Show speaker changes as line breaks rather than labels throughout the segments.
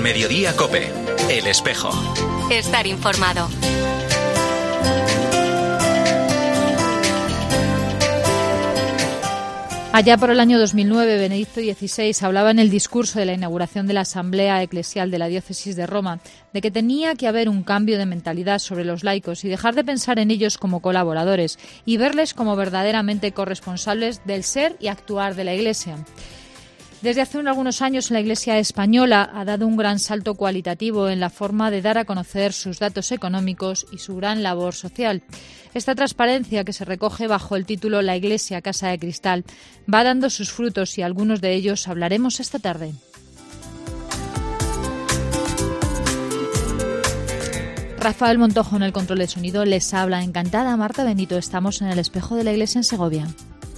Mediodía COPE. El Espejo.
Estar informado.
Allá por el año 2009, Benedicto XVI hablaba en el discurso de la inauguración de la Asamblea Eclesial de la Diócesis de Roma de que tenía que haber un cambio de mentalidad sobre los laicos y dejar de pensar en ellos como colaboradores y verles como verdaderamente corresponsables del ser y actuar de la Iglesia. Desde hace algunos años la Iglesia española ha dado un gran salto cualitativo en la forma de dar a conocer sus datos económicos y su gran labor social. Esta transparencia, que se recoge bajo el título La Iglesia, Casa de Cristal, va dando sus frutos y algunos de ellos hablaremos esta tarde. Rafael Montojo en el control de sonido, les habla encantada Marta Benito. Estamos en el Espejo de la Iglesia en Segovia.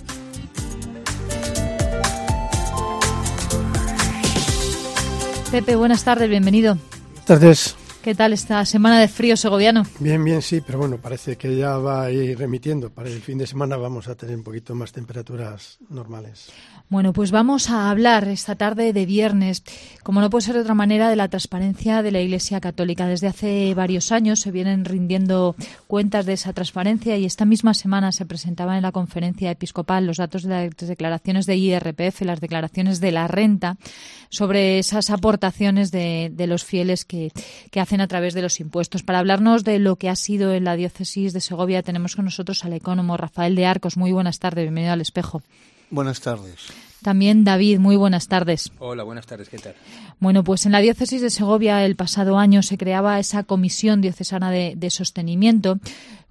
Pepe, buenas tardes, bienvenido.
Buenas tardes.
¿Qué tal esta semana de frío segoviano?
Bien, sí, pero bueno, parece que ya va a ir remitiendo. Para el fin de semana vamos a tener un poquito más temperaturas normales.
Bueno, pues vamos a hablar esta tarde de viernes, como no puede ser de otra manera, de la transparencia de la Iglesia Católica. Desde hace varios años se vienen rindiendo cuentas de esa transparencia y esta misma semana se presentaban en la conferencia episcopal los datos de las declaraciones de IRPF, las declaraciones de la renta, sobre esas aportaciones de los fieles que hacen a través de los impuestos. Para hablarnos de lo que ha sido en la diócesis de Segovia tenemos con nosotros al ecónomo Rafael de Arcos. Muy buenas tardes, bienvenido al Espejo.
Buenas tardes.
También David, muy buenas tardes.
Hola, buenas tardes, ¿qué tal?
Bueno, pues en la diócesis de Segovia el pasado año se creaba esa comisión diocesana de sostenimiento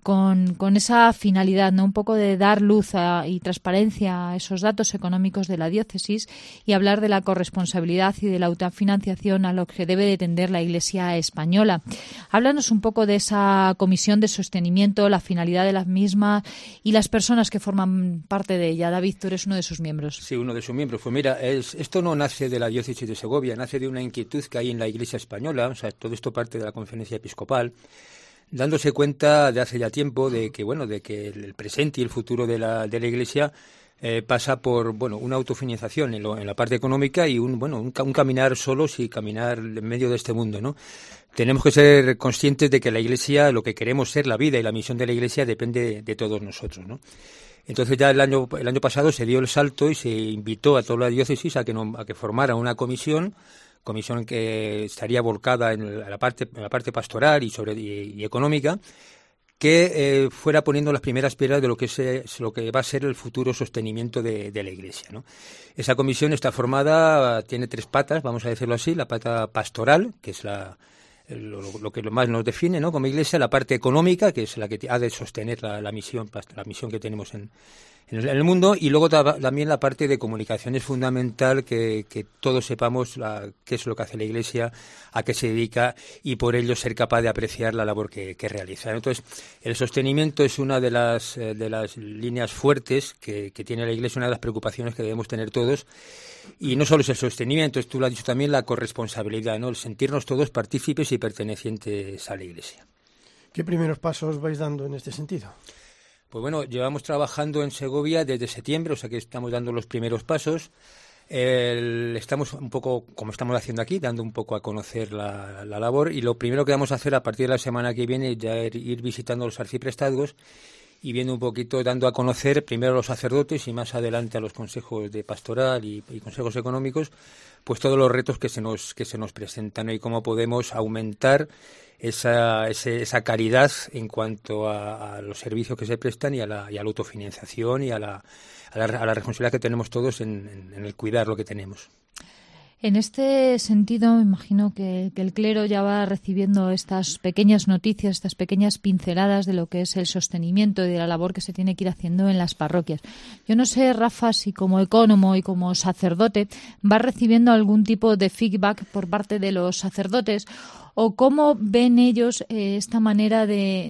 con esa finalidad, ¿no? Un poco de dar luz y transparencia a esos datos económicos de la diócesis y hablar de la corresponsabilidad y de la autofinanciación a lo que debe de tender la Iglesia española. Háblanos un poco de esa comisión de sostenimiento, la finalidad de la misma y las personas que forman parte de ella. David, tú eres uno de sus miembros.
Sí, uno de sus miembros. Pues mira, esto no nace de la diócesis de Segovia, nace de una inquietud que hay en la Iglesia española, o sea, todo esto parte de la conferencia episcopal, dándose cuenta de hace ya tiempo de que el presente y el futuro de la Iglesia pasa por una autofinanciación en la parte económica y un caminar solos y caminar en medio de este mundo, ¿no? Tenemos que ser conscientes de que la Iglesia, lo que queremos ser, la vida y la misión de la Iglesia depende de todos nosotros, ¿no? Entonces ya el año pasado se dio el salto y se invitó a toda la diócesis a que formara una comisión que estaría volcada en la parte pastoral y económica, que fuera poniendo las primeras piedras de lo que va a ser el futuro sostenimiento de la Iglesia, ¿no? Esa comisión está formada, tiene tres patas, vamos a decirlo así: la pata pastoral, que es lo que más nos define, ¿no?, como Iglesia; la parte económica, que es la que ha de sostener la misión que tenemos en el mundo; y luego también la parte de comunicación. Es fundamental que todos sepamos qué es lo que hace la Iglesia, a qué se dedica, y por ello ser capaz de apreciar la labor que realiza. Entonces, el sostenimiento es una de las líneas fuertes que tiene la Iglesia, una de las preocupaciones que debemos tener todos. Y no solo es el sostenimiento, tú lo has dicho también, la corresponsabilidad, ¿no?, el sentirnos todos partícipes y pertenecientes a la Iglesia.
¿Qué primeros pasos vais dando en este sentido?
Pues bueno, llevamos trabajando en Segovia desde septiembre, o sea que estamos dando los primeros pasos. Estamos un poco, como estamos haciendo aquí, dando un poco a conocer la labor, y lo primero que vamos a hacer a partir de la semana que viene es ya ir visitando los arciprestazgos y viendo un poquito, dando a conocer primero a los sacerdotes y más adelante a los consejos de pastoral y consejos económicos, pues todos los retos que se nos presentan, ¿no?, y cómo podemos aumentar esa caridad en cuanto a los servicios que se prestan y a la autofinanciación y a la responsabilidad que tenemos todos en el cuidar lo que tenemos.
En este sentido, me imagino que el clero ya va recibiendo estas pequeñas noticias, estas pequeñas pinceladas de lo que es el sostenimiento y de la labor que se tiene que ir haciendo en las parroquias. Yo no sé, Rafa, si como ecónomo y como sacerdote va recibiendo algún tipo de feedback por parte de los sacerdotes, o cómo ven ellos esta manera de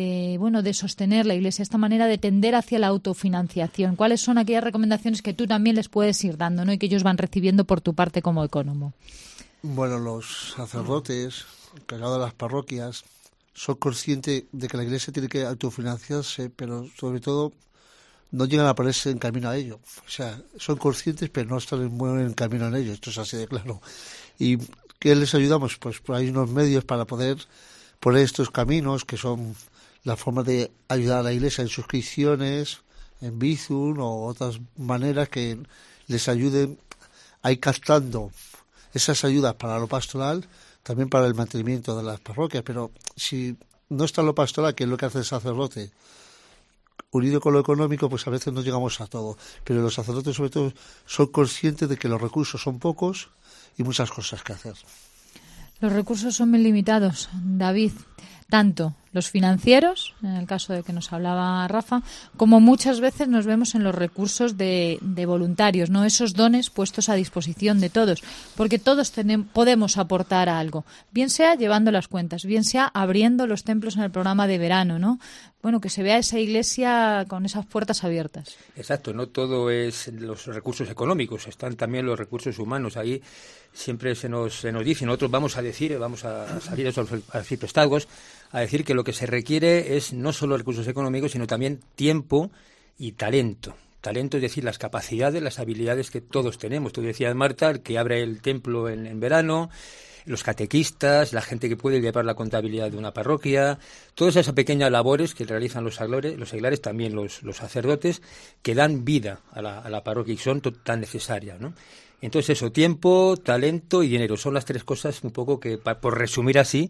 sostener la Iglesia, esta manera de tender hacia la autofinanciación. ¿Cuáles son aquellas recomendaciones que tú también les puedes ir dando, ¿no?, y que ellos van recibiendo por tu parte como ecónomo?
Bueno, los sacerdotes encargados de las parroquias son conscientes de que la Iglesia tiene que autofinanciarse, pero sobre todo no llegan a ponerse en camino a ello. O sea, son conscientes, pero no están en camino en ello. Esto es así de claro. Y ¿Qué les ayudamos? Pues hay unos medios para poder poner estos caminos, que son la forma de ayudar a la Iglesia en suscripciones, en Bizum o otras maneras que les ayuden a ir captando esas ayudas para lo pastoral, también para el mantenimiento de las parroquias. Pero si no está lo pastoral, que es lo que hace el sacerdote, unido con lo económico, pues a veces no llegamos a todo. Pero los sacerdotes, sobre todo, son conscientes de que los recursos son pocos y muchas cosas que hacer.
Los recursos son muy limitados, David, tanto los financieros, en el caso de que nos hablaba Rafa, como muchas veces nos vemos en los recursos de voluntarios, no esos dones puestos a disposición de todos, porque todos podemos aportar algo, bien sea llevando las cuentas, bien sea abriendo los templos en el programa de verano, ¿no? Bueno, que se vea esa iglesia con esas puertas abiertas.
Exacto, no todo es los recursos económicos, están también los recursos humanos. Ahí siempre se nos dice, nosotros vamos a salir a esos arciprestazgos a decir que lo que se requiere es no solo recursos económicos, sino también tiempo y talento. Talento, es decir, las capacidades, las habilidades que todos tenemos. Tú decías, Marta, el que abre el templo en verano, los catequistas, la gente que puede llevar la contabilidad de una parroquia, todas esas pequeñas labores que realizan los seglares, también los sacerdotes, que dan vida a la parroquia y son tan necesarias, ¿no? Entonces eso, tiempo, talento y dinero, son las tres cosas un poco que, por resumir así,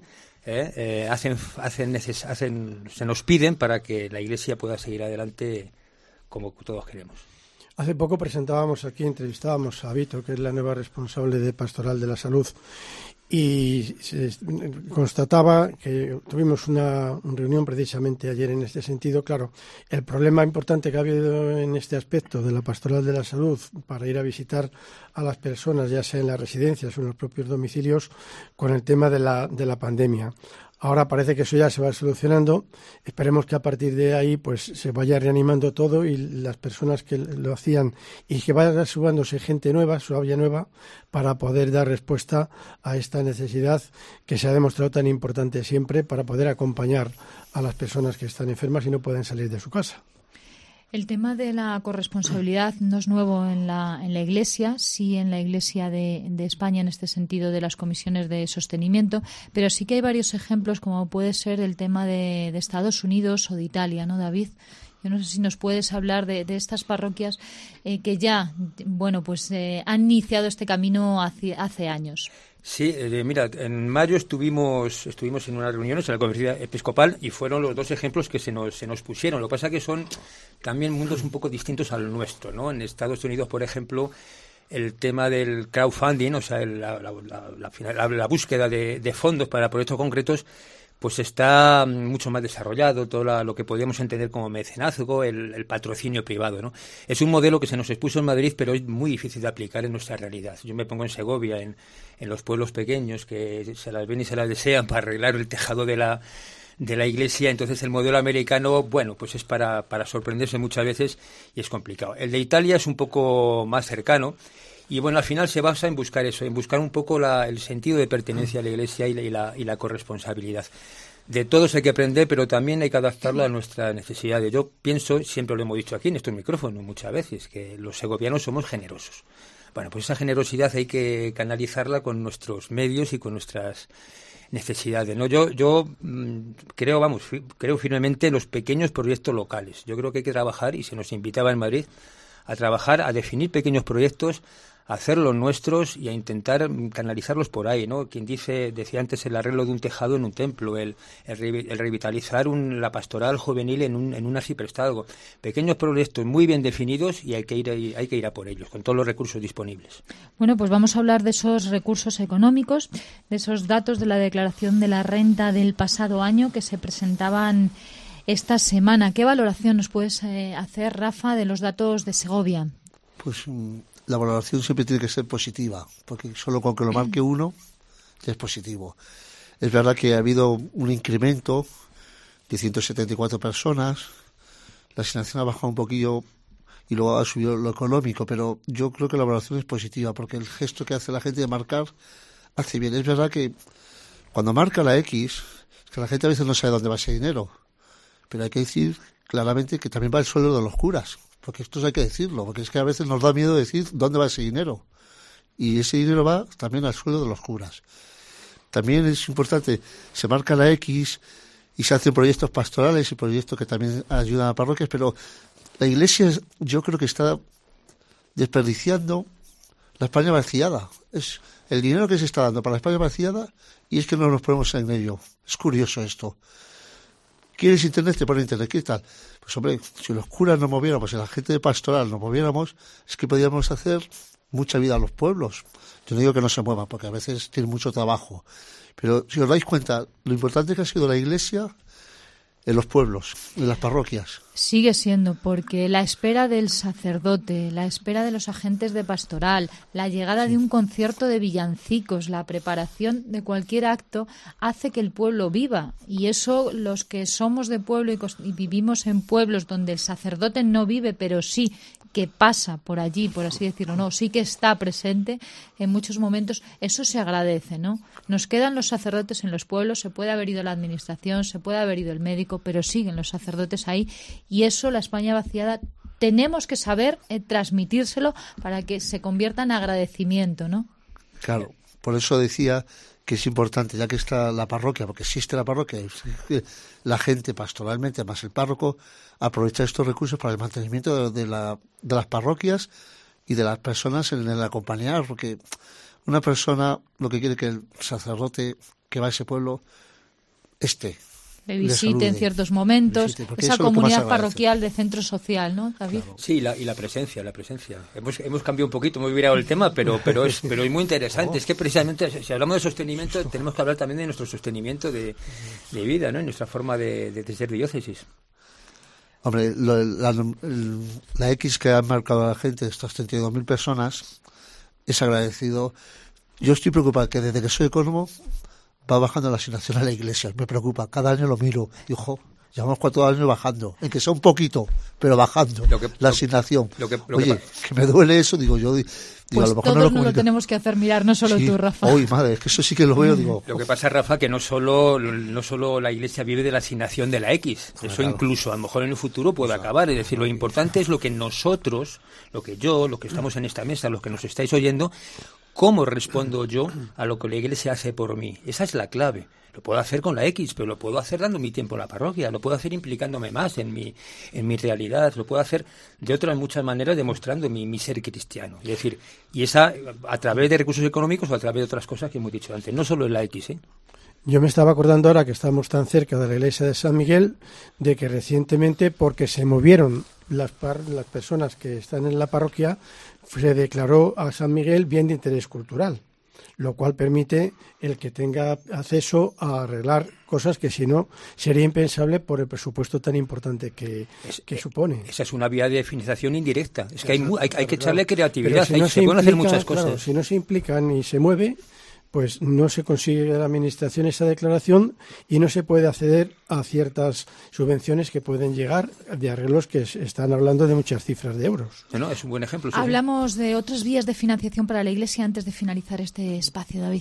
se nos piden para que la Iglesia pueda seguir adelante como todos queremos.
Hace poco entrevistábamos a Vito, que es la nueva responsable de Pastoral de la Salud, y se constataba que tuvimos una reunión precisamente ayer en este sentido. Claro, el problema importante que ha habido en este aspecto de la Pastoral de la Salud para ir a visitar a las personas, ya sea en las residencias o en los propios domicilios, con el tema de la pandemia. Ahora parece que eso ya se va solucionando. Esperemos que a partir de ahí pues se vaya reanimando todo y las personas que lo hacían y que vaya subándose gente nueva, suabia nueva, para poder dar respuesta a esta necesidad que se ha demostrado tan importante siempre para poder acompañar a las personas que están enfermas y no pueden salir de su casa.
El tema de la corresponsabilidad no es nuevo en la Iglesia, sí en la Iglesia de España en este sentido de las comisiones de sostenimiento, pero sí que hay varios ejemplos como puede ser el tema de Estados Unidos o de Italia, ¿no, David? Yo no sé si nos puedes hablar de estas parroquias que ya, bueno, pues han iniciado este camino hace años.
Sí, mira, en mayo estuvimos en unas reuniones en la Conferencia Episcopal y fueron los dos ejemplos que se nos pusieron. Lo que pasa es que son también mundos un poco distintos al nuestro, ¿no? En Estados Unidos, por ejemplo, el tema del crowdfunding, o sea, la búsqueda de fondos para proyectos concretos, pues está mucho más desarrollado, todo lo que podríamos entender como mecenazgo, el patrocinio privado, ¿no? Es un modelo que se nos expuso en Madrid, pero es muy difícil de aplicar en nuestra realidad. Yo me pongo en Segovia, en los pueblos pequeños que se las ven y se las desean para arreglar el tejado de la iglesia. Entonces el modelo americano, bueno, pues es para sorprenderse muchas veces y es complicado. El de Italia es un poco más cercano. Y bueno, al final se basa en buscar eso, en buscar un poco el sentido de pertenencia a la Iglesia y la corresponsabilidad. De todos hay que aprender, pero también hay que adaptarlo a nuestras necesidades. Yo pienso, siempre lo hemos dicho aquí en estos micrófonos muchas veces, que los segovianos somos generosos. Bueno, pues esa generosidad hay que canalizarla con nuestros medios y con nuestras necesidades, ¿no? Yo creo firmemente en los pequeños proyectos locales. Yo creo que hay que trabajar, y se nos invitaba en Madrid a trabajar, a definir pequeños proyectos, a hacerlos nuestros y a intentar canalizarlos por ahí, ¿no? Quien decía antes el arreglo de un tejado en un templo, el revitalizar la pastoral juvenil en un arciprestazgo. Pequeños proyectos muy bien definidos y hay que ir a por ellos, con todos los recursos disponibles.
Bueno, pues vamos a hablar de esos recursos económicos, de esos datos de la declaración de la renta del pasado año que se presentaban esta semana. ¿Qué valoración nos puedes hacer, Rafa, de los datos de Segovia?
Pues la valoración siempre tiene que ser positiva, porque solo con que lo marque uno ya es positivo. Es verdad que ha habido un incremento de 174 personas, la asignación ha bajado un poquillo y luego ha subido lo económico, pero yo creo que la valoración es positiva, porque el gesto que hace la gente de marcar hace bien. Es verdad que cuando marca la X, es que la gente a veces no sabe dónde va ese dinero, pero hay que decir claramente que también va el sueldo de los curas, porque esto hay que decirlo, porque es que a veces nos da miedo decir dónde va ese dinero. y ese dinero va también al sueldo de los curas. También es importante, se marca la X y se hacen proyectos pastorales y proyectos que también ayudan a parroquias, pero la Iglesia yo creo que está desperdiciando la España vaciada. Es el dinero que se está dando para la España vaciada y es que no nos ponemos en ello. Es curioso esto. ¿Quieres internet? Te pone internet. ¿Qué tal? Pues hombre, si los curas nos moviéramos, si la gente de pastoral nos moviéramos, es que podríamos hacer mucha vida a los pueblos. Yo no digo que no se muevan, porque a veces tienen mucho trabajo. Pero si os dais cuenta, lo importante que ha sido la Iglesia en los pueblos, en las parroquias.
Sigue siendo, porque la espera del sacerdote, la espera de los agentes de pastoral, la llegada de un concierto de villancicos, la preparación de cualquier acto hace que el pueblo viva. Y eso, los que somos de pueblo y vivimos en pueblos donde el sacerdote no vive, pero sí que pasa por allí, por así decirlo, no, sí que está presente en muchos momentos, eso se agradece, ¿no? Nos quedan los sacerdotes en los pueblos, se puede haber ido la administración, se puede haber ido el médico, pero siguen los sacerdotes ahí, y eso la España vaciada tenemos que saber transmitírselo para que se convierta en agradecimiento, ¿no?
Claro, por eso decía que es importante, ya que está la parroquia, porque existe la parroquia, la gente pastoralmente, más el párroco, aprovecha estos recursos para el mantenimiento de las parroquias y de las personas en el acompañar, porque una persona lo que quiere que el sacerdote que va a ese pueblo esté.
Le visite en ciertos momentos, esa comunidad parroquial de centro social, ¿no, David?
Claro. Sí, y la presencia. Hemos cambiado un poquito, hemos virado el tema, pero es muy interesante. Es que precisamente, si hablamos de sostenimiento, tenemos que hablar también de nuestro sostenimiento de vida, ¿no? En nuestra forma de ser diócesis.
Hombre, la X que ha marcado a la gente, estas 32.000 personas, es agradecido. Yo estoy preocupado que desde que soy ecónomo va bajando la asignación a la Iglesia. Me preocupa, cada año lo miro. Digo, llevamos 4 años bajando, en que sea un poquito, pero bajando la asignación. Oye, que me duele eso, digo, yo... Digo,
pues
a lo mejor
todos
no
lo tenemos que hacer mirar, no solo tú, Rafa.
Uy, madre, es que eso sí que lo veo, digo...
Lo que pasa, Rafa, que no solo la Iglesia vive de la asignación de la X. Eso claro. Incluso, a lo mejor en el futuro puede acabar. Es decir, lo importante es lo que nosotros, lo que estamos en esta mesa, los que nos estáis oyendo, ¿cómo respondo yo a lo que la Iglesia hace por mí? Esa es la clave. Lo puedo hacer con la X, pero lo puedo hacer dando mi tiempo en la parroquia, lo puedo hacer implicándome más en mi realidad, lo puedo hacer de otras muchas maneras demostrando mi ser cristiano. Es decir, y esa a través de recursos económicos o a través de otras cosas que hemos dicho antes, no solo en la X, ¿eh?
Yo me estaba acordando ahora que estamos tan cerca de la iglesia de San Miguel, de que recientemente, porque se movieron las personas que están en la parroquia, se declaró a San Miguel bien de interés cultural, lo cual permite el que tenga acceso a arreglar cosas que si no sería impensable por el presupuesto tan importante que supone.
Esa es una vía de financiación indirecta. Es que hay que echarle creatividad, se pueden hacer muchas cosas.
Claro, si no se implican y se mueve, pues no se consigue de la Administración esa declaración y no se puede acceder a ciertas subvenciones que pueden llegar de arreglos que están hablando de muchas cifras de euros.
No, es un buen ejemplo. Sí,
Hablamos de otras vías de financiación para la Iglesia antes de finalizar este espacio, David.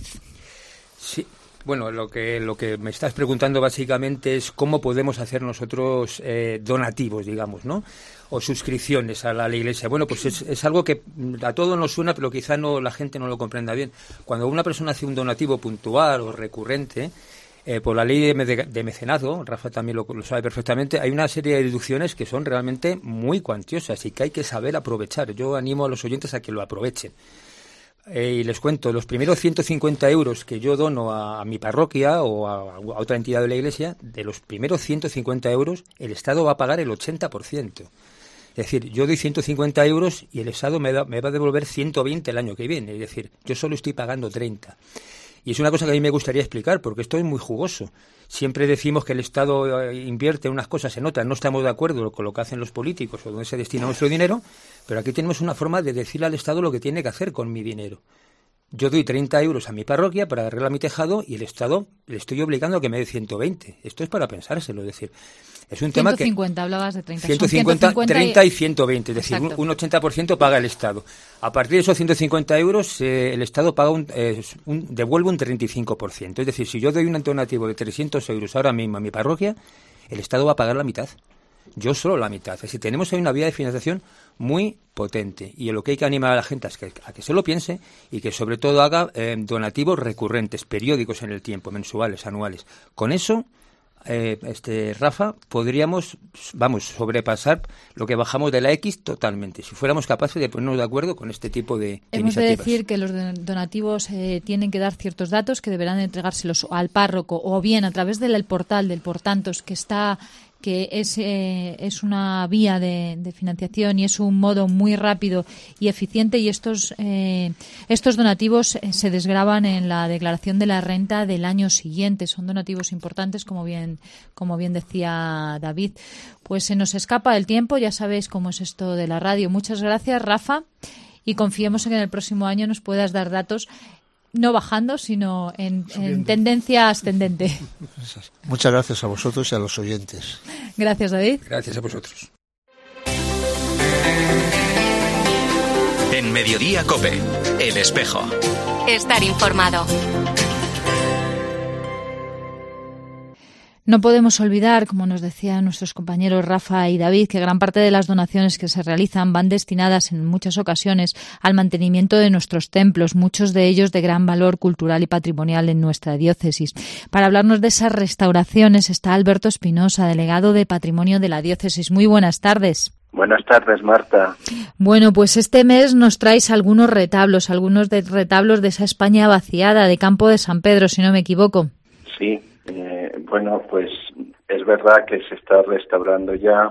Sí. Bueno, lo que me estás preguntando básicamente es cómo podemos hacer nosotros donativos, digamos, ¿no? O suscripciones a la Iglesia. Bueno, pues es algo que a todos nos suena, pero quizá la gente no lo comprenda bien. Cuando una persona hace un donativo puntual o recurrente, por la ley de mecenazgo, Rafa también lo sabe perfectamente, hay una serie de deducciones que son realmente muy cuantiosas y que hay que saber aprovechar. Yo animo a los oyentes a que lo aprovechen. Y les cuento, los primeros 150 euros que yo dono a mi parroquia o a otra entidad de la Iglesia, de los primeros 150 euros, el Estado va a pagar el 80%. Es decir, yo doy 150 euros y el Estado me va a devolver 120 el año que viene. Es decir, yo solo estoy pagando 30. Y es una cosa que a mí me gustaría explicar, porque esto es muy jugoso. Siempre decimos que el Estado invierte unas cosas en otras, no estamos de acuerdo con lo que hacen los políticos o dónde se destina nuestro dinero, pero aquí tenemos una forma de decirle al Estado lo que tiene que hacer con mi dinero. Yo doy 30 euros a mi parroquia para arreglar mi tejado y el Estado le estoy obligando a que me dé 120. Esto es para pensárselo, es decir, es un
150,
tema que...
150, hablabas de 30.
150, 30 y 120, es decir, un 80% paga el Estado. A partir de esos 150 euros, el Estado paga devuelve un 35%. Es decir, si yo doy un donativo de 300 euros ahora mismo a mi parroquia, el Estado va a pagar la mitad. yo solo la mitad. Es decir, tenemos ahí una vía de financiación muy potente, y lo que hay que animar a la gente es a que se lo piense y que sobre todo haga donativos recurrentes, periódicos en el tiempo, mensuales, anuales. Con eso, Rafa, podríamos, sobrepasar lo que bajamos de la X totalmente, si fuéramos capaces de ponernos de acuerdo con este tipo de
Hemos
iniciativas.
de decir que los donativos tienen que dar ciertos datos que deberán entregárselos al párroco o bien a través del portal del Portantos, que es una vía de financiación y es un modo muy rápido y eficiente, y estos donativos se desgravan en la declaración de la renta del año siguiente. Son donativos importantes, como bien decía David. Pues se nos escapa el tiempo, ya sabéis cómo es esto de la radio. Muchas gracias, Rafa, y confiemos en que en el próximo año nos puedas dar datos no bajando, sino en tendencia ascendente.
Muchas gracias a vosotros y a los oyentes.
Gracias, David.
Gracias a vosotros.
En Mediodía COPE, El Espejo.
Estar informado.
No podemos olvidar, como nos decían nuestros compañeros Rafa y David, que gran parte de las donaciones que se realizan van destinadas en muchas ocasiones al mantenimiento de nuestros templos, muchos de ellos de gran valor cultural y patrimonial en nuestra diócesis. Para hablarnos de esas restauraciones está Alberto Espinosa, delegado de Patrimonio de la diócesis. Muy buenas tardes.
Buenas tardes, Marta.
Bueno, pues este mes nos traéis algunos retablos de esa España vaciada, de Campo de San Pedro, si no me equivoco.
Sí. Bueno, pues es verdad que se está restaurando ya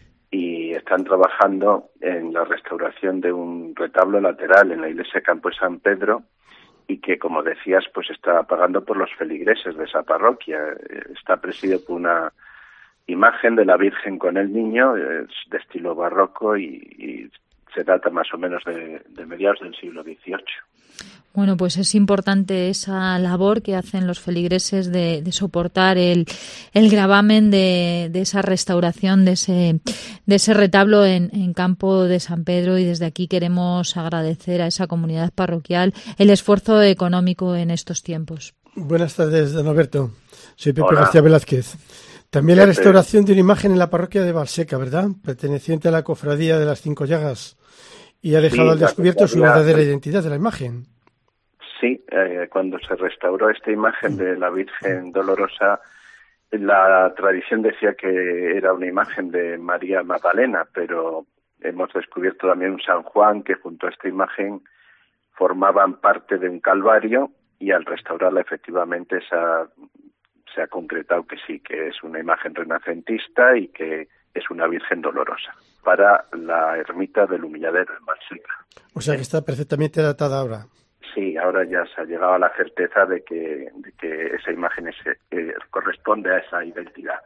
y están trabajando en la restauración de un retablo lateral en la iglesia Campo de San Pedro, y que, como decías, pues está pagando por los feligreses de esa parroquia. Está presidido por una imagen de la Virgen con el Niño, de estilo barroco, y se data más o menos de mediados del siglo XVIII.
Bueno, pues es importante esa labor que hacen los feligreses de soportar el gravamen de esa restauración de ese retablo en Campo de San Pedro, y desde aquí queremos agradecer a esa comunidad parroquial el esfuerzo económico en estos tiempos.
Buenas tardes, don Alberto. Soy Pepe García Velázquez. También la restauración de una imagen en la parroquia de Valseca, ¿verdad? Perteneciente a la cofradía de las Cinco Llagas, y ha dejado al descubierto su verdadera identidad de la imagen.
Sí, cuando se restauró esta imagen de la Virgen Dolorosa, la tradición decía que era una imagen de María Magdalena, pero hemos descubierto también un San Juan que junto a esta imagen formaban parte de un calvario, y al restaurarla efectivamente se ha concretado que sí, que es una imagen renacentista y que es una Virgen Dolorosa para la ermita del Humilladero en Valseca.
O sea que está perfectamente datada ahora.
Sí, ahora ya se ha llegado a la certeza de que esa imagen corresponde a esa identidad.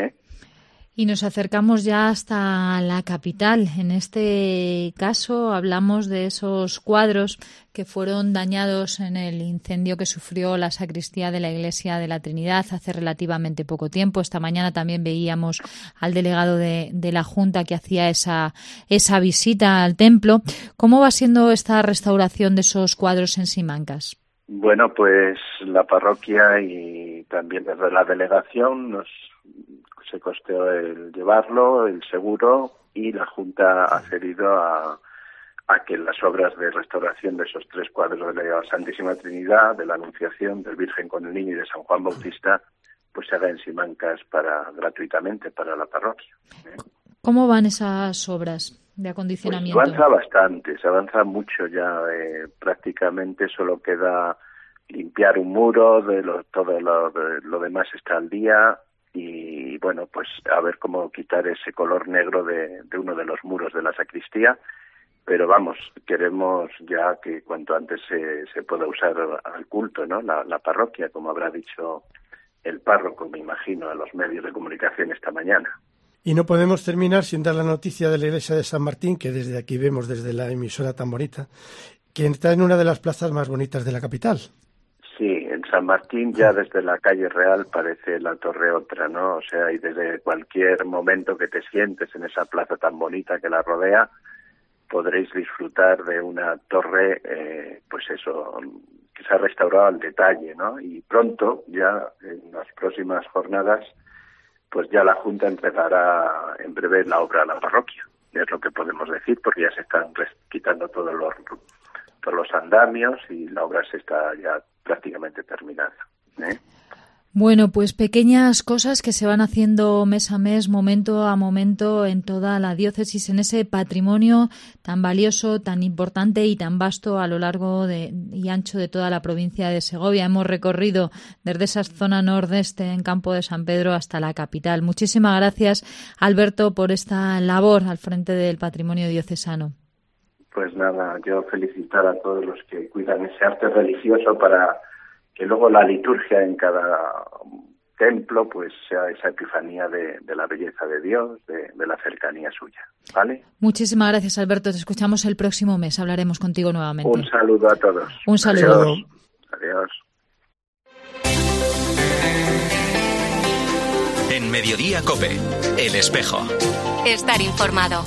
Y nos acercamos ya hasta la capital. En este caso hablamos de esos cuadros que fueron dañados en el incendio que sufrió la sacristía de la Iglesia de la Trinidad hace relativamente poco tiempo. Esta mañana también veíamos al delegado de la Junta que hacía esa visita al templo. ¿Cómo va siendo esta restauración de esos cuadros en Simancas?
Bueno, pues la parroquia y también desde la delegación se costeó el llevarlo, el seguro, y la Junta ha cedido a que las obras de restauración de esos tres cuadros de la Santísima Trinidad, de la Anunciación, del Virgen con el Niño y de San Juan Bautista, pues se haga en Simancas gratuitamente para la parroquia.
¿Cómo van esas obras de acondicionamiento?
Pues se avanza bastante, se avanza mucho ya. Prácticamente solo queda limpiar un muro, todo lo demás está al día. Y bueno, pues a ver cómo quitar ese color negro de uno de los muros de la sacristía, pero vamos, queremos ya que cuanto antes se pueda usar al culto, ¿no? La parroquia, como habrá dicho el párroco, me imagino, a los medios de comunicación esta mañana.
Y no podemos terminar sin dar la noticia de la iglesia de San Martín, que desde aquí vemos, desde la emisora tan bonita, que está en una de las plazas más bonitas de la capital.
Sí, en San Martín ya desde la calle Real parece la torre otra, ¿no? O sea, y desde cualquier momento que te sientes en esa plaza tan bonita que la rodea, podréis disfrutar de una torre, pues eso, que se ha restaurado al detalle, ¿no? Y pronto, ya en las próximas jornadas, pues ya la Junta empezará en breve la obra a la parroquia. Es lo que podemos decir, porque ya se están quitando todos los andamios y la obra se está ya prácticamente terminada.
Bueno, pues pequeñas cosas que se van haciendo mes a mes, momento a momento en toda la diócesis, en ese patrimonio tan valioso, tan importante y tan vasto a lo largo y ancho de toda la provincia de Segovia. Hemos recorrido desde esa zona nordeste en Campo de San Pedro hasta la capital. Muchísimas gracias, Alberto, por esta labor al frente del patrimonio diocesano.
Pues nada, yo felicitar a todos los que cuidan ese arte religioso para que luego la liturgia en cada templo pues sea esa epifanía de la belleza de Dios, de la cercanía suya, ¿vale?
Muchísimas gracias, Alberto. Te escuchamos el próximo mes. Hablaremos contigo nuevamente.
Un saludo a todos.
Un saludo.
Adiós.
En Mediodía COPE, El Espejo.
Estar informado.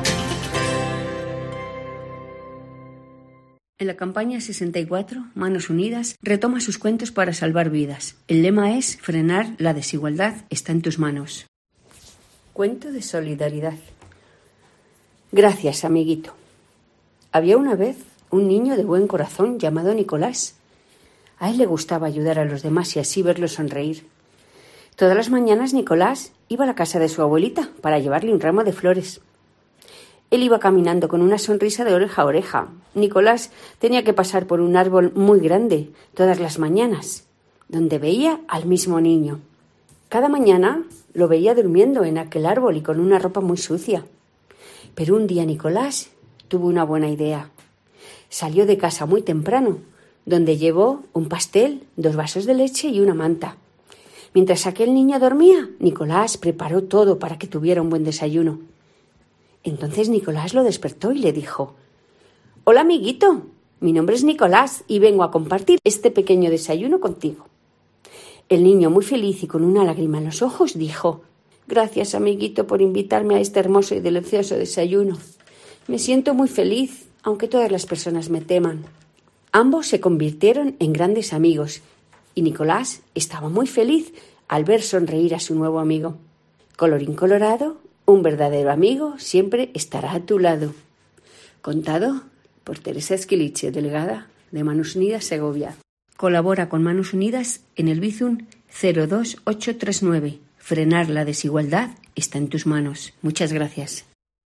En la campaña 64, Manos Unidas retoma sus cuentos para salvar vidas. El lema es: frenar la desigualdad está en tus manos. Cuento de solidaridad. Gracias, amiguito. Había una vez un niño de buen corazón llamado Nicolás. A él le gustaba ayudar a los demás y así verlos sonreír. Todas las mañanas Nicolás iba a la casa de su abuelita para llevarle un ramo de flores. Él iba caminando con una sonrisa de oreja a oreja. Nicolás tenía que pasar por un árbol muy grande todas las mañanas, donde veía al mismo niño. Cada mañana lo veía durmiendo en aquel árbol y con una ropa muy sucia. Pero un día Nicolás tuvo una buena idea. Salió de casa muy temprano, donde llevó un pastel, 2 vasos de leche y una manta. Mientras aquel niño dormía, Nicolás preparó todo para que tuviera un buen desayuno. Entonces Nicolás lo despertó y le dijo: «Hola, amiguito, mi nombre es Nicolás y vengo a compartir este pequeño desayuno contigo». El niño, muy feliz y con una lágrima en los ojos, dijo: «Gracias, amiguito, por invitarme a este hermoso y delicioso desayuno. Me siento muy feliz, aunque todas las personas me teman». Ambos se convirtieron en grandes amigos y Nicolás estaba muy feliz al ver sonreír a su nuevo amigo. Colorín colorado, un verdadero amigo siempre estará a tu lado. Contado por Teresa Esquiliche, delegada de Manos Unidas Segovia. Colabora con Manos Unidas en el Bizum 02839. Frenar la desigualdad está en tus manos. Muchas gracias.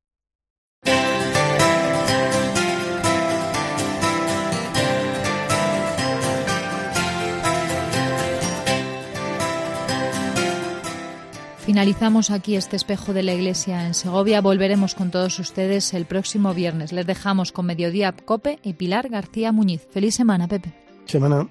Finalizamos aquí este espejo de la Iglesia en Segovia. Volveremos con todos ustedes el próximo viernes. Les dejamos con Mediodía COPE y Pilar García Muñiz. Feliz semana, Pepe.
Semana.